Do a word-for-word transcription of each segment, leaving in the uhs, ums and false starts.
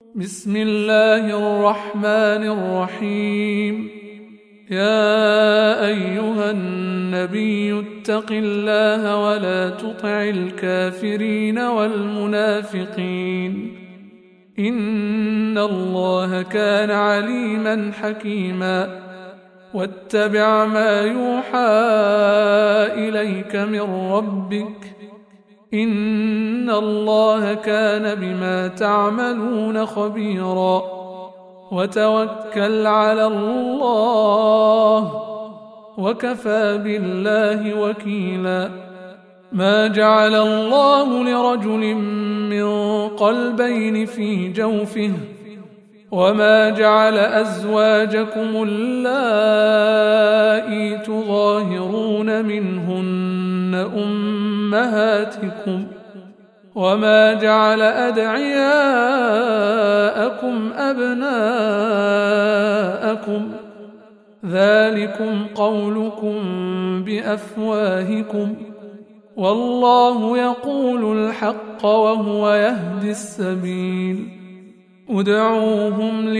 بسم الله الرحمن الرحيم. يا أيها النبي اتق الله ولا تطع الكافرين والمنافقين إن الله كان عليما حكيما. واتبع ما يوحى إليك من ربك إن الله كان بما تعملون خبيرا. وتوكل على الله وكفى بالله وكيلا. ما جعل الله لرجل من قلبين في جوفه وما جعل أزواجكم اللائي تظاهرون منهن أمهاتكم وما جعل أدعياءكم أبناءكم ذلكم قولكم بأفواهكم والله يقول الحق وهو يهدي السبيل. ادعوهم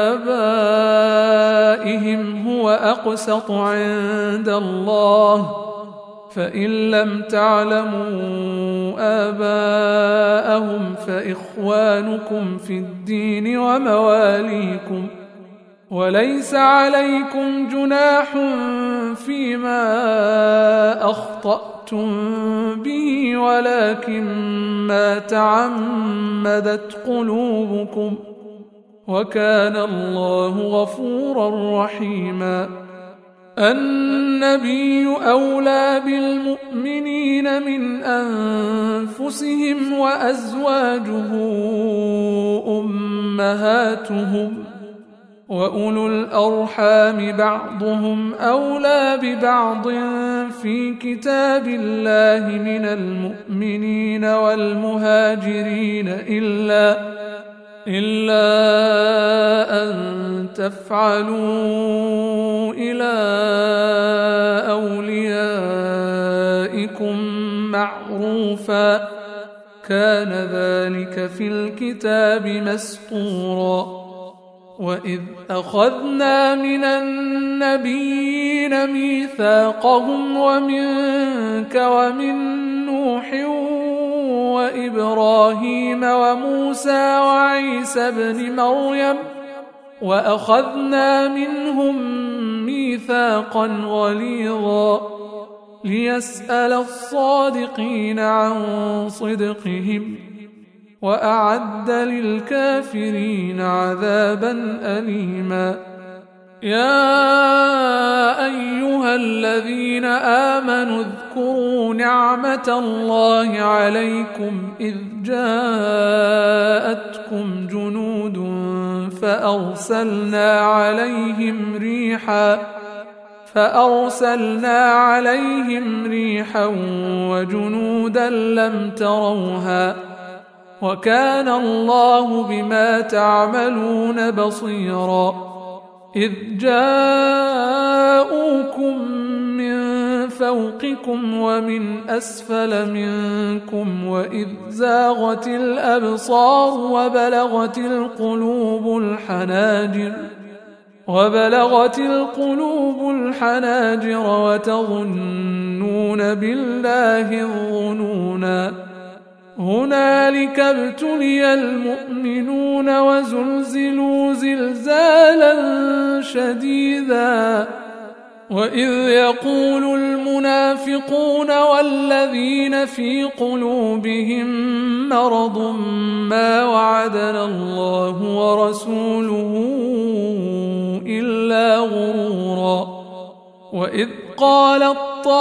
لآبائهم هو أقسط عند الله فإن لم تعلموا آباءهم فإخوانكم في الدين ومواليكم وليس عليكم جناح فيما أخطأتم به ولكن ما تعمدت قلوبكم وكان الله غفورا رحيما. النبي أولى بالمؤمنين من أنفسهم وأزواجه أمهاتهم وأولو الأرحام بعضهم أولى ببعض في كتاب الله من المؤمنين والمهاجرين إلا إلا أن تفعلوا إلى أوليائكم معروفا كان ذلك في الكتاب مسطورا. وإذ أخذنا من النبيين ميثاقهم ومنك ومن نوح وإبراهيم وموسى وعيسى ابن مريم وأخذنا منهم ميثاقا غليظا ليسأل الصادقين عن صدقهم وأعد للكافرين عذابا أليما. يا أيها الذين آمنوا اذكروا نعمة الله عليكم إذ جاءتكم جنود فأرسلنا عليهم ريحا فأرسلنا عليهم ريحا وجنودا لم تروها وكان الله بما تعملون بصيرا. إذ جاءوكم من فوقكم ومن أسفل منكم وإذ زاغت الأبصار وبلغت القلوب الحناجر وبلغت القلوب الحناجر وتظنون بالله الظنونا. هنالك ابتلي المؤمنون وزلزلوا زلزالا شديدا. وإذ يقول المنافقون والذين في قلوبهم مرض ما وعدنا الله ورسوله إلا غرورا. وإذ قالت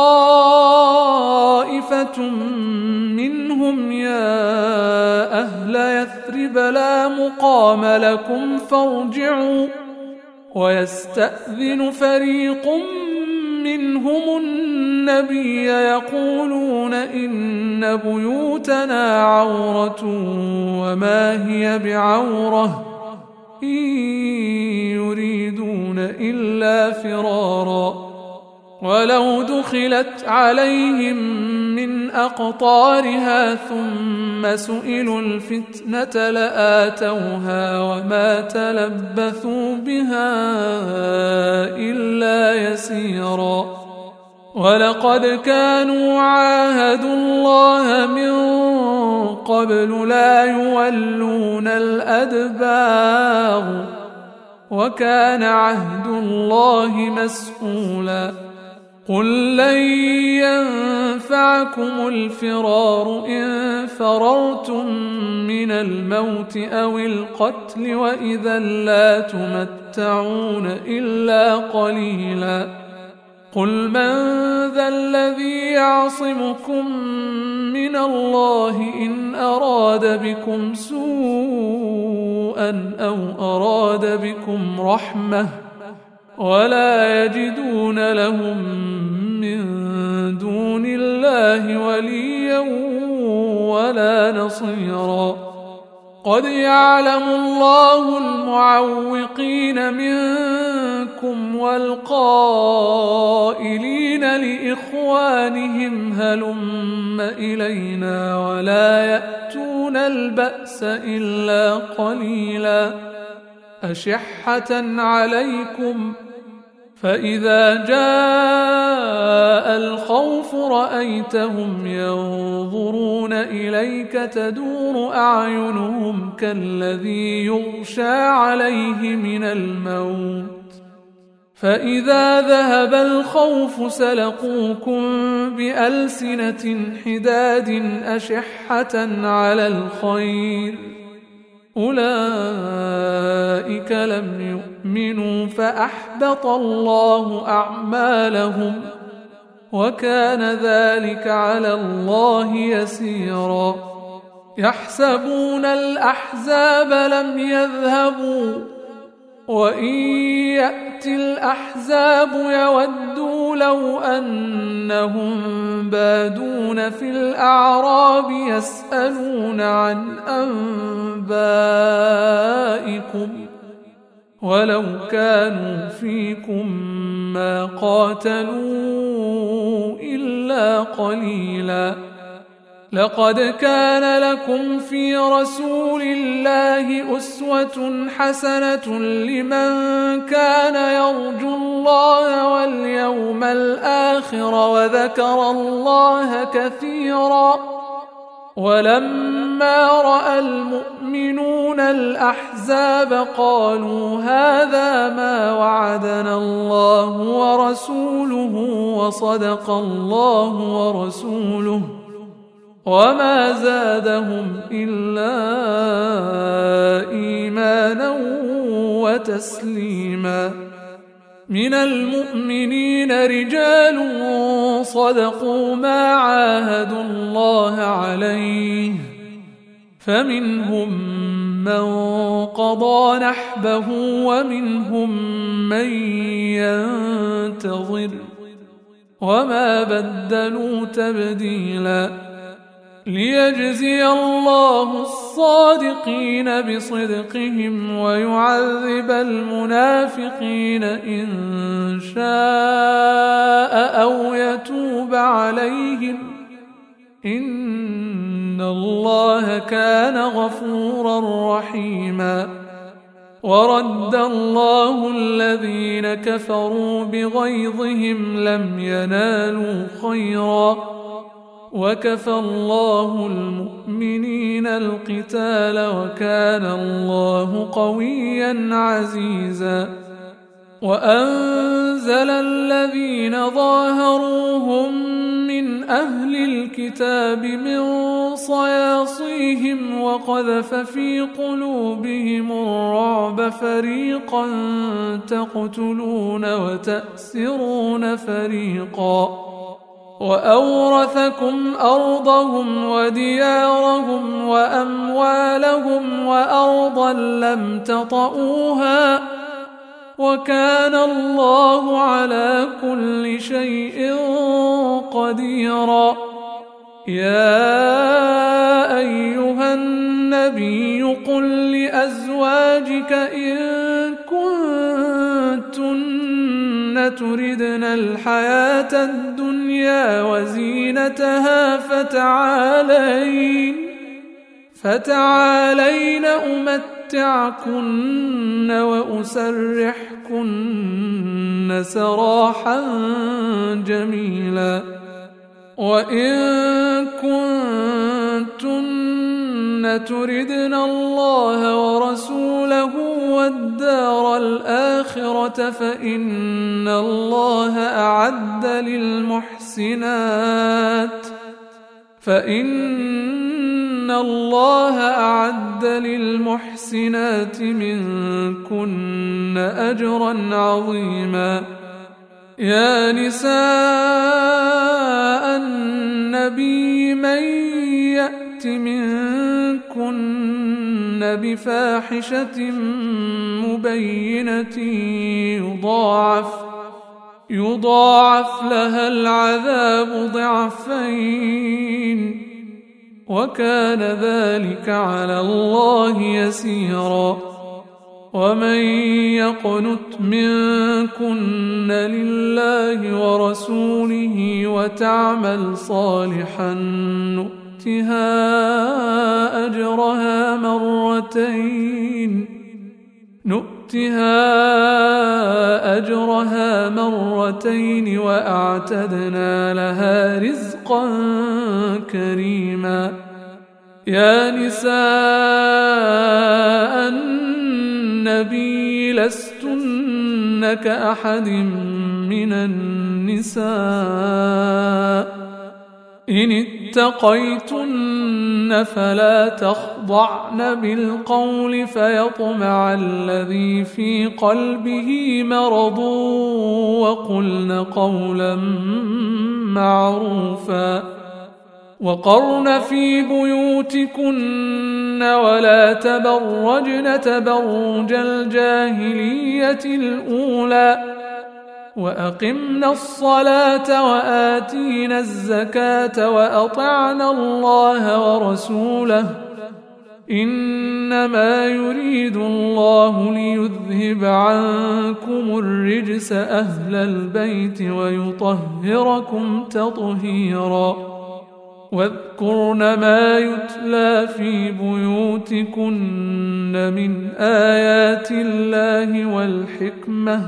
طائفة منهم يا أهل يثرب لا مقام لكم فارجعوا ويستأذن فريق منهم النبي يقولون إن بيوتنا عورة وما هي بعورة إن يريدون إلا فرارا ولو دخلت عليهم من أقطارها ثم سئلوا الفتنة لآتوها وما تلبثوا بها إلا يسيرا ولقد كانوا عاهدوا الله من قبل لا يولون الأدبار وكان عهد الله مسؤولا قل لن ينفعكم الفرار إن فررتم من الموت أو القتل وإذا لا تمتعون إلا قليلا قل من ذا الذي يعصمكم من الله إن أراد بكم سوءا أو أراد بكم رحمة ولا يجدون لهم من دون الله وليا ولا نصيرا قد يعلم الله المعوقين منكم والقائلين لإخوانهم هلم إلينا ولا يأتون البأس إلا قليلا أشحة عليكم فإذا جاء الخوف رأيتهم ينظرون إليك تدور أعينهم كالذي يغشى عليه من الموت فإذا ذهب الخوف سلقوكم بألسنة حداد أشحة على الخير أولئك لم يؤمنوا فأحبط الله أعمالهم وكان ذلك على الله يسيرا يحسبون الأحزاب لم يذهبوا وإن يأتي الأحزاب يودوا لو أنهم بادون في الأعراب يسألون عن أنبائكم ولو كانوا فيكم ما قاتلوا إلا قليلا لقد كان لكم في رسول الله أسوة حسنة لمن كان يرجو الله واليوم الآخر وذكر الله كثيرا ولما رأى المؤمنون الأحزاب قالوا هذا ما وعدنا الله ورسوله وصدق الله ورسوله وما زادهم إلا إيمانا وتسليما من المؤمنين رجال صدقوا ما عاهدوا الله عليه فمنهم من قضى نحبه ومنهم من ينتظر وما بدلوا تبديلا ليجزي الله الصادقين بصدقهم ويعذب المنافقين إن شاء أو يتوب عليهم إن الله كان غفورا رحيما ورد الله الذين كفروا بغيظهم لم ينالوا خيرا وكفى الله المؤمنين القتال وكان الله قويا عزيزا وأنزل الذين ظاهروهم من أهل الكتاب من صياصيهم وقذف في قلوبهم الرعب فريقا تقتلون وتأسرون فريقا وأورثكم أرضهم وديارهم وأموالهم وأرضا لم تطئوها وكان الله على كل شيء قديرا يا أيها النبي قل لأزواجك إن كنتن تردن الحياة الدنيا وزينتها فتعالين فتعالين أمتعكن وأسرحكن سراحا جميلا. وإن كنتن تردن الله ورسوله والدار الآخرة فإن الله أعد للمحسنات فإن الله أعد للمحسنات منكن أجرا عظيما. يا نساء النبي من يأت منكن بفاحشة مبينة يضاعف يضاعف لها العذاب ضعفين وكان ذلك على الله يسيرا. ومن يقنت منكن لله ورسوله وتعمل صالحا نؤتها أجرها مرتين نؤتها أجرها مرتين وأعتدنا لها رزقا كريما. يا نساء النبي لستن كأحد من النساء إن اتقيتن فلا تخضعن بالقول فيطمع الذي في قلبه مرض وقلن قولا معروفا. وقرن في بيوتكن ولا تبرجن تبرج الجاهلية الأولى وأقمنا الصلاة وآتينا الزكاة وأطعنا الله ورسوله إنما يريد الله ليذهب عنكم الرجس أهل البيت ويطهركم تطهيرا. واذكرن ما يتلى في بيوتكن من آيات الله والحكمة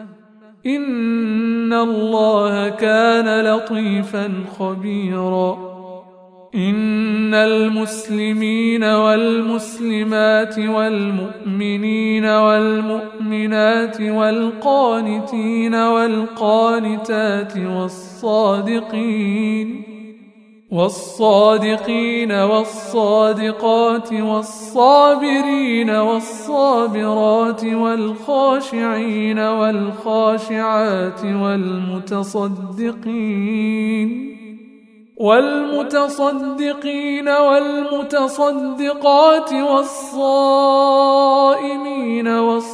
إن الله كان لطيفا خبيرا. إن المسلمين والمسلمات والمؤمنين والمؤمنات والقانتين والقانتات والصادقين والصادقين والصادقات والصابرين والصابرات والخاشعين والخاشعات والمتصدقين والمتصدقين والمتصدقات والصائمين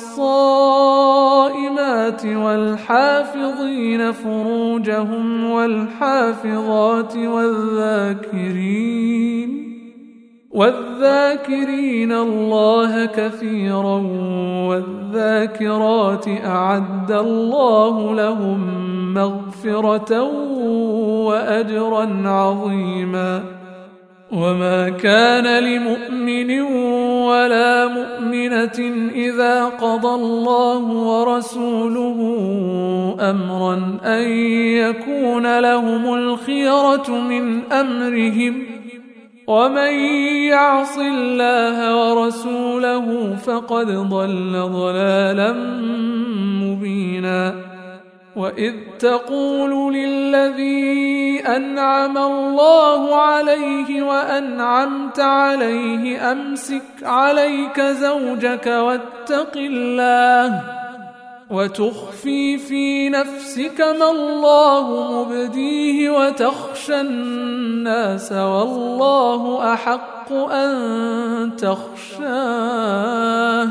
والصائمات والحافظين فروجهم والحافظات والذاكرين والذاكرين الله كثيرا والذاكرات أعد الله لهم مغفرة وأجرا عظيما. وما كان لمؤمن ولا مؤمنة إذا قضى الله ورسوله أمرا أن يكون لهم الخيرة من أمرهم ومن يعص الله ورسوله فقد ضل ضلالا مبينا. وإذ تقول للذي أنعم الله عليه وأنعمت عليه أمسك عليك زوجك واتق الله وتخفي في نفسك ما الله مبديه وتخشى الناس والله أحق أن تخشاه.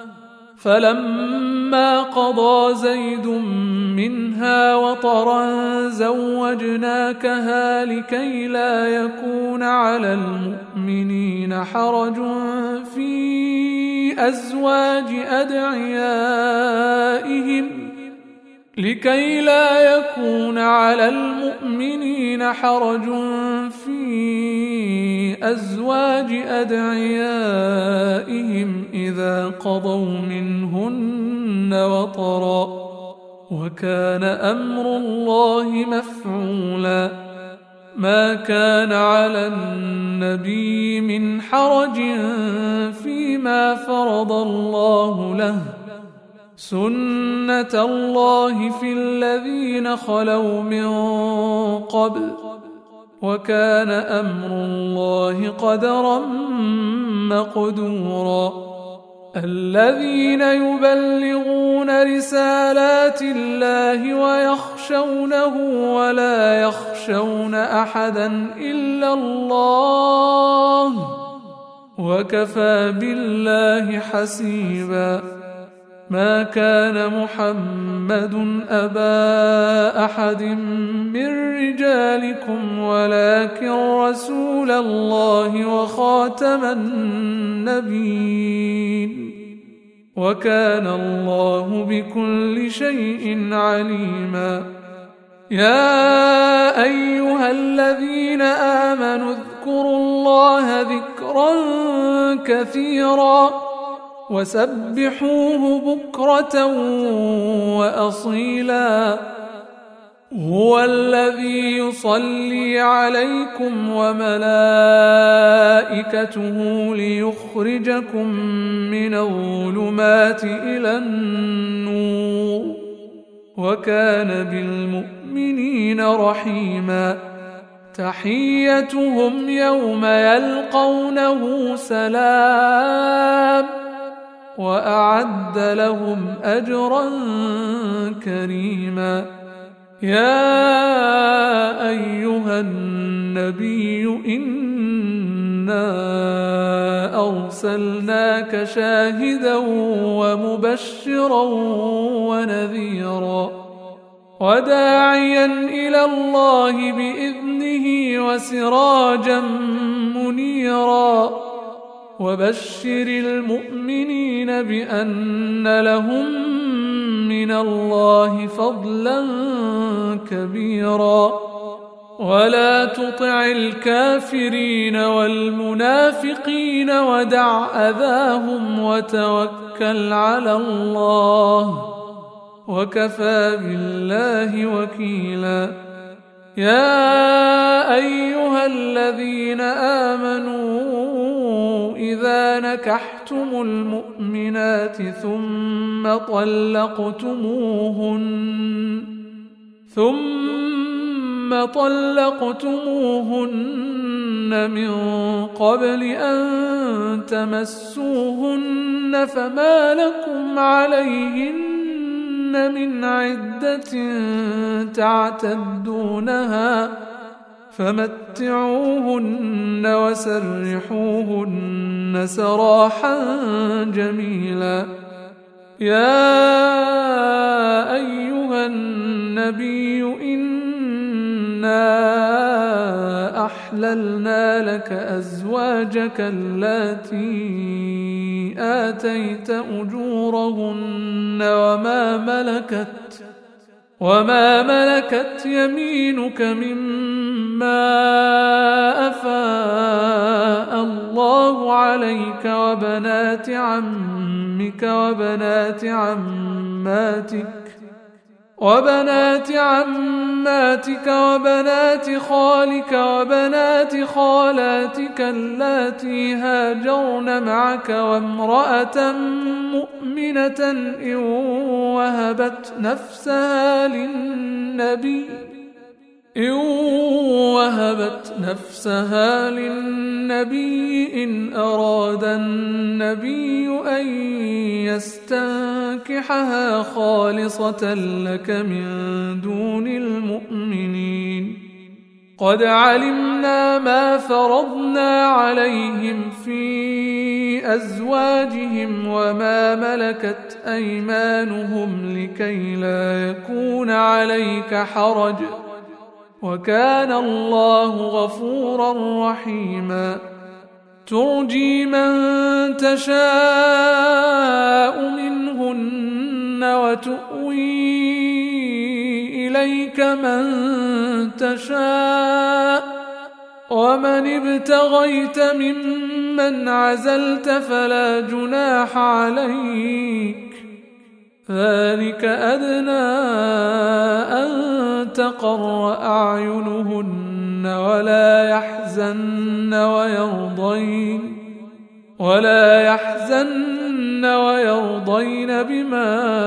فلما قضى زيد منها وطرا زوجناكها لكي لا يكون على المؤمنين حرج في أزواج أدعيائهم لكي لا يكون على المؤمنين حرج في أزواج أدعيائهم إذا قضوا منهن وطرا وكان أمر الله مفعولا ما كان على النبي من حرج فيما فرض الله له سنة الله في الذين خلوا من قبل وكان أمر الله قدرا مقدورا الذين يبلغون رسالات الله ويخشونه ولا يخشون أحدا إلا الله وكفى بالله حسيبا ما كان محمد أبا أحد من رجالكم ولكن رسول الله وخاتم النبيين وكان الله بكل شيء عليما يا أيها الذين آمنوا اذكروا الله ذكرا كثيرا وسبحوه بكرة وأصيلا هو الذي يصلي عليكم وملائكته ليخرجكم من الظلمات إلى النور وكان بالمؤمنين رحيما تحيتهم يوم يلقونه سلام وأعد لهم أجرا كريما يا أيها النبي إنا أرسلناك شاهدا ومبشرا ونذيرا وداعيا إلى الله بإذنه وسراجا منيرا وبشر المؤمنين بأن لهم من الله فضلا كبيرا ولا تطع الكافرين والمنافقين ودع أذاهم وتوكل على الله وكفى بالله وكيلا يا أيها الذين آمنوا إذا نكحتم المؤمنات ثم طلقتموهن ثم طلقتموهن من قبل أن تمسوهن فما لكم عليهن من عدة تعتدونها فمتعوهن وسرحوهن سراحا جميلا يا أيها النبي إنا أحللنا لك أزواجك اللاتي آتيت أجورهن وما ملكت وما ملكت يمينك مما أفاء الله عليك وبنات عمك وبنات عماتك وبنات عماتك وبنات خالك وبنات خالاتك اللاتي هاجرن معك وامرأة مؤمنة إن وهبت نفسها للنبي إن وهبت نفسها للنبي إن أراد النبي أن يستنكحها خالصة لك من دون المؤمنين قد علمنا ما فرضنا عليهم في أزواجهم وما ملكت أيمانهم لكي لا يكون عليك حرج وكان الله غفورا رحيما ترجي من تشاء منهن وتؤوي إليك من تشاء ومن ابتغيت ممن عزلت فلا جناح عليك ذلك أدنى أن تقر أعينهن ولا يحزن ويرضين ولا يحزن ويرضين بما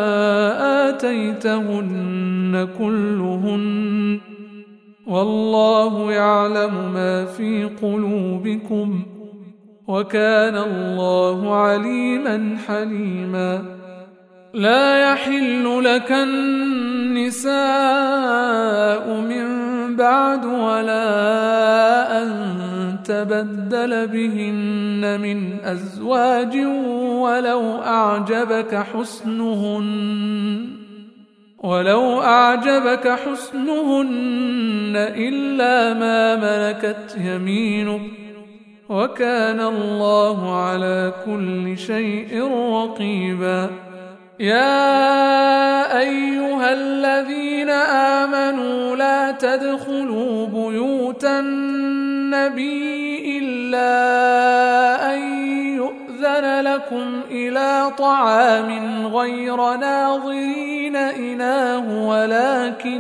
آتيتهن كلهن والله يعلم ما في قلوبكم وكان الله عليما حليما لا يحل لك النساء من بعد ولا أن تبدل بهن من أزواج ولو أعجبك حسنهن ولو أعجبك حسنهن إلا ما ملكت يمينك وكان الله على كل شيء رقيبا يا أيها الذين آمنوا لا تدخلوا بيوت النبي إلا أن يؤذن لكم إلى طعام غير ناظرين إناه ولكن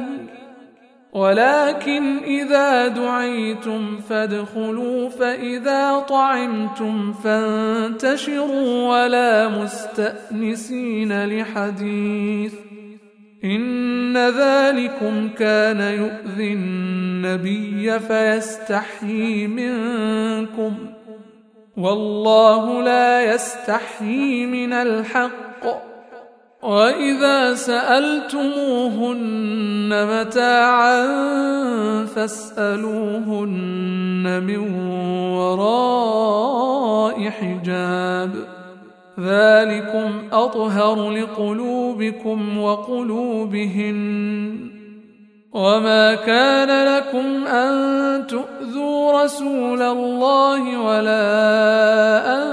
ولكن إذا دعيتم فادخلوا فإذا طعمتم فانتشروا ولا مستأنسين لحديث إن ذلكم كان يؤذي النبي فيستحيي منكم والله لا يستحيي من الحق وإذا سألتموهن متاعا فاسألوهن من وراء حجاب ذلكم أطهر لقلوبكم وقلوبهن وما كان لكم أن تؤذوا رسول الله ولا أن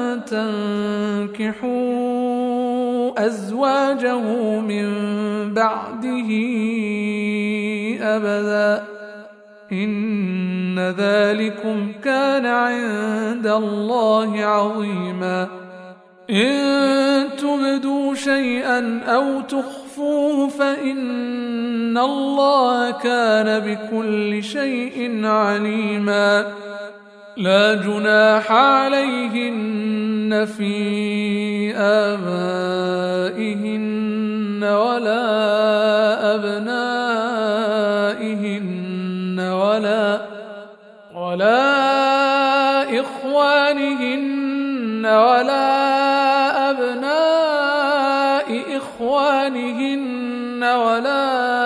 تنكحوا أزواجه من بعده أبدا إن ذلكم كان عند الله عظيما إن تبدوا شيئا أو تخفوه فإن الله كان بكل شيء عليما لا جناح عليهن في آبائهن ولا أبنائهن ولا ولا إخوانهن ولا أبناء إخوانهن ولا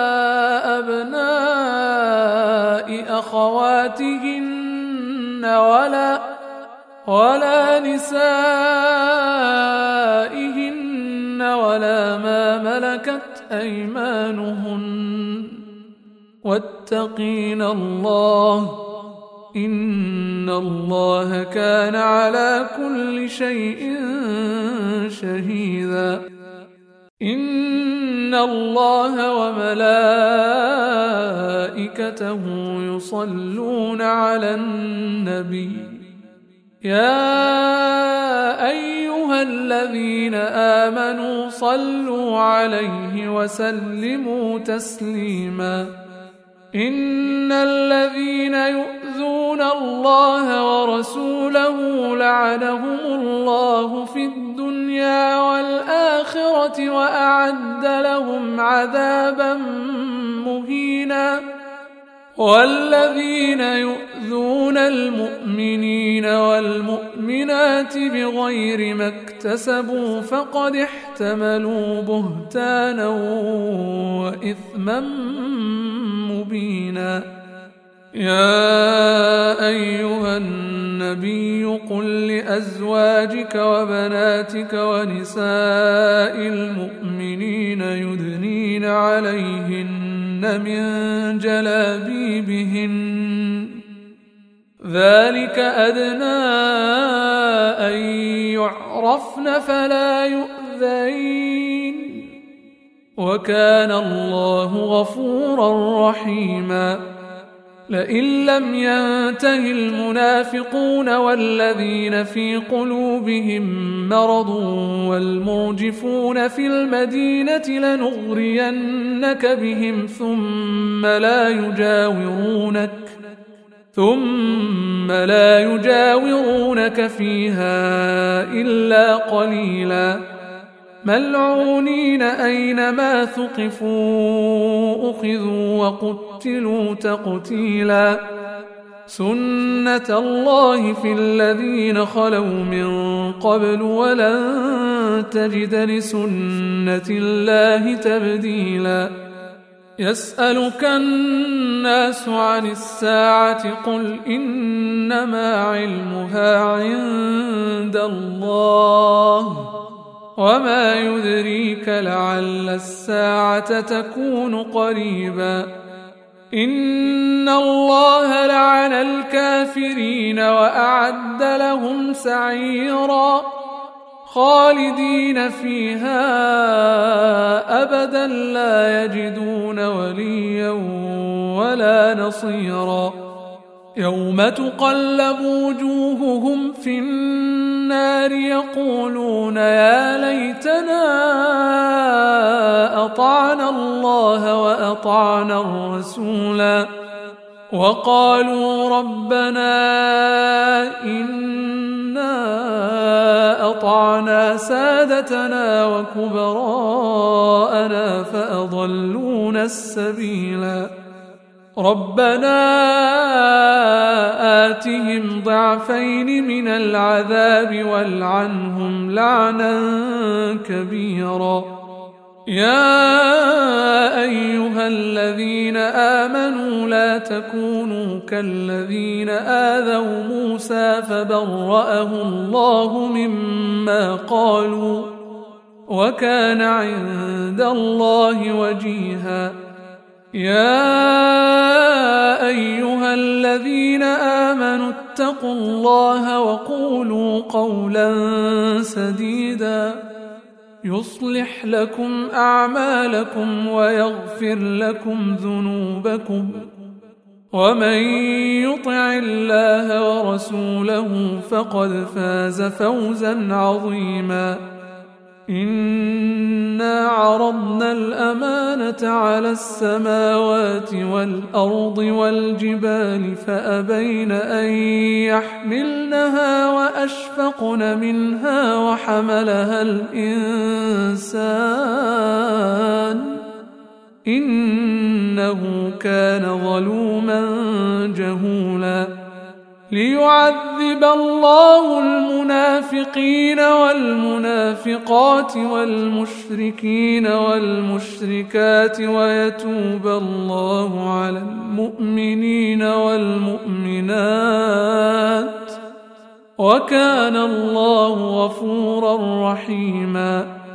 أبناء أخواتهن ولا ولا نسائهن ولا ما ملكت أيمانهن واتقين الله إن الله كان على كل شيء شهيدا إن الله وملائكته يصلون على النبي يا أيها الذين آمنوا صلوا عليه وسلموا تسليما إن الذين يؤذون الله ورسوله لعنهم الله في الدنيا والآخرة وأعد لهم عذابا مهينا والذين يؤذون المؤمنين والمؤمنات بغير ما اكتسبوا فقد احتملوا بهتانا وإثما مبينا يا أيها النبي قل لأزواجك وبناتك ونساء المؤمنين يدنين عليهن من جلابيبهن ذلك أدنى أن يعرفن فلا يؤذين وكان الله غفورا رحيما. لئن لم ينته المنافقون والذين في قلوبهم مرض والمرجفون في المدينة لنغرينك بهم ثم لا يجاورونك ثم لا يجاورونك فيها إلا قليلا ملعونين أينما ثقفوا أخذوا وقتلوا تقتيلا. سنة الله في الذين خلوا من قبل ولن تجد لسنة الله تبديلا. يسألك الناس عن الساعة قل إنما علمها عند الله وما يدريك لعل الساعة تكون قريبا. إن الله لعن الكافرين وأعد لهم سعيرا خالدين فيها أبدا لا يجدون وليا ولا نصيرا. يوم تقلب وجوههم في النار يقولون يا ليتنا أطعنا الله وأطعنا الرسولا وقالوا ربنا إنا أطعنا سادتنا وكبراءنا فأضلونا السبيلا. ربنا آتهم ضعفين من العذاب والعنهم لعنا كبيرا. يا أيها الذين آمنوا لا تكونوا كالذين آذوا موسى فبرأه الله مما قالوا وكان عند الله وجيها. يا أيها الذين آمنوا اتقوا الله وقولوا قولا سديدا يصلح لكم أعمالكم ويغفر لكم ذنوبكم ومن يطع الله ورسوله فقد فاز فوزا عظيما. إنا عرضنا الأمانة على السماوات والأرض والجبال فأبين أن يحملنها وأشفقن منها وحملها الإنسان إنه كان ظلوما جهولا. ليعذب الله المنافقين والمنافقات والمشركين والمشركات ويتوب الله على المؤمنين والمؤمنات وكان الله غفورا رحيما.